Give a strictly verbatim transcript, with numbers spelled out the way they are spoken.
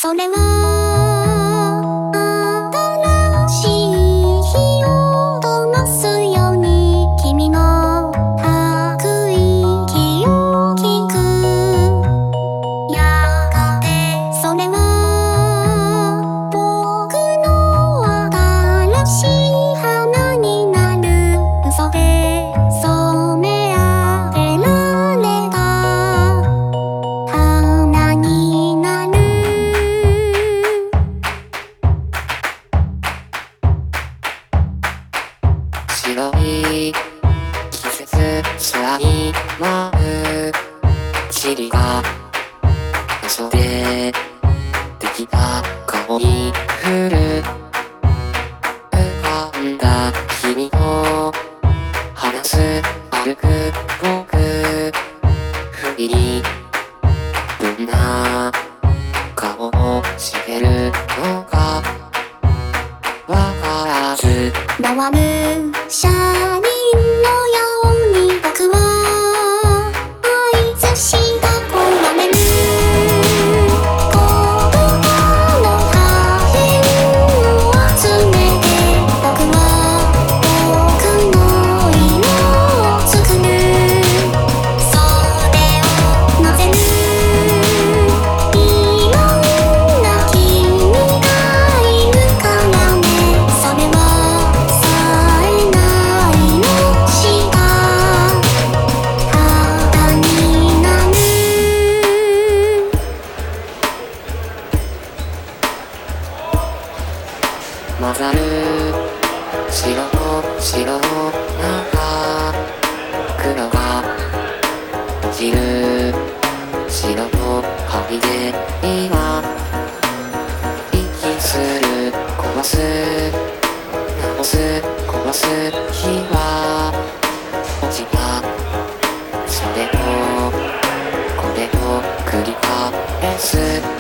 それは新しい日を灯すように君の吐く息を聞く。やがてそれは僕の新しい花になる。嘘で染め上げられた花になる。 白い季節空に舞う塵が嘘でできた顔に降る。浮かんだ君と話す歩く僕、不意にどんな顔をしてるのかわからず回る車輪のように僕は合図した壊れる言葉の破片を集めて僕は僕の色を作る。それを混ぜるいろんな君がいるからね。それは混ざる白と白の中、黒が落ちる白と針で今息する壊す直す壊す日は落ちた。それとこれを繰り返す